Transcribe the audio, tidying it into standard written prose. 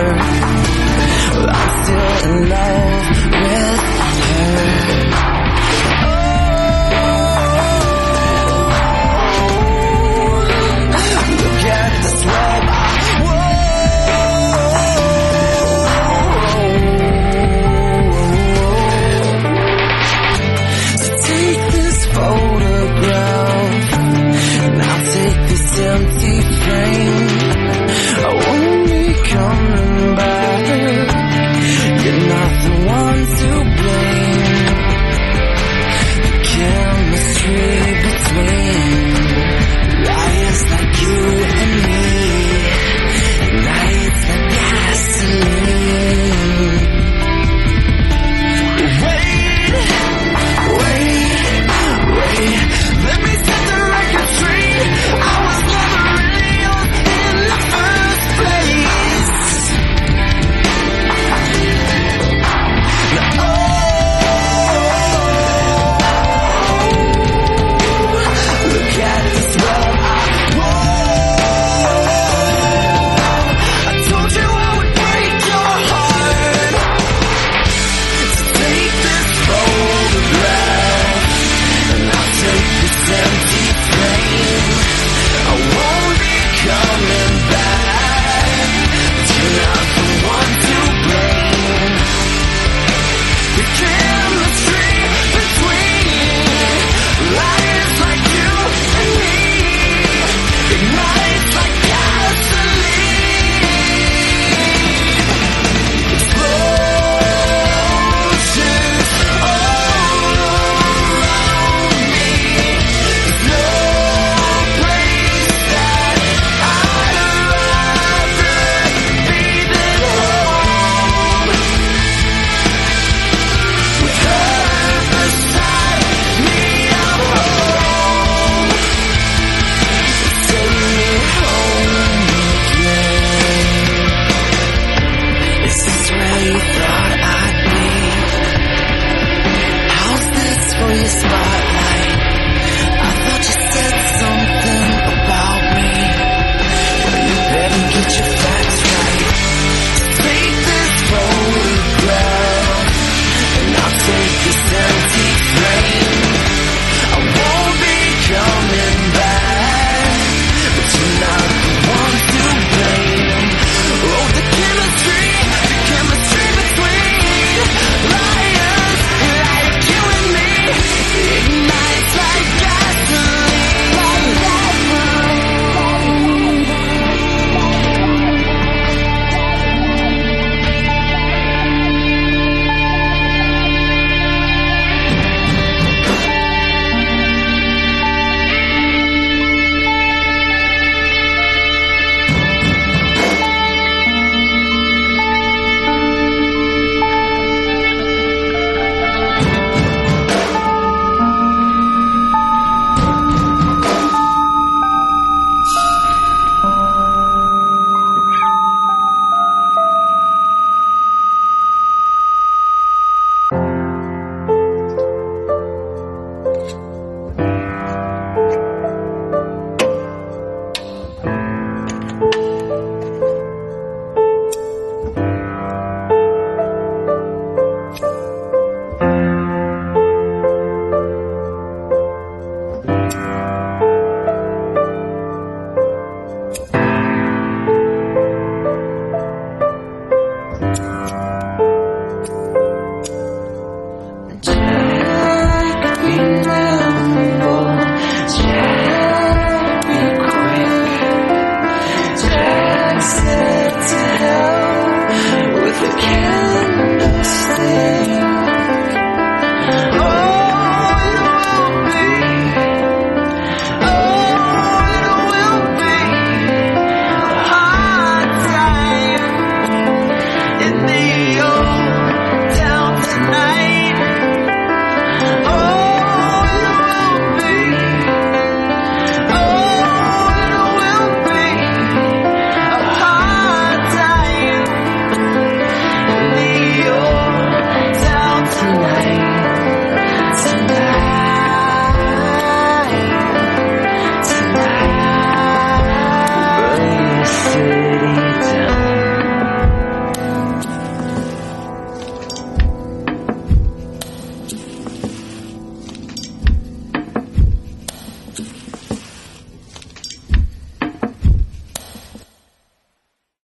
I'm still in love with her. Look at this web. So take this photograph, and I'll take this empty frame. I won't be coming back. You're not the one to blame. The chemistry between liars like you and me, nights like gasoline. Wait, let me set the record straight. I was never really yours in the first place. Look at this love I won. I told you I would break your heart. So take this photograph, and I'll take this empty frame. I won't be coming back, but you're not the one to blame. The chemistry between liars like you and me ignites like gasoline. Explosions all around me. There's no place that I'd rather be than home. With her beside me, I'm home. Take me home again. Is this where you thought I'd be? How's this for your spotlight? I thought you said something about me. You better get your facts right. Take this photograph, and I'll take this empty frame. I won't be coming back, but you're not the one to blame. Oh, the chemistry between liars like you and me ignites like with the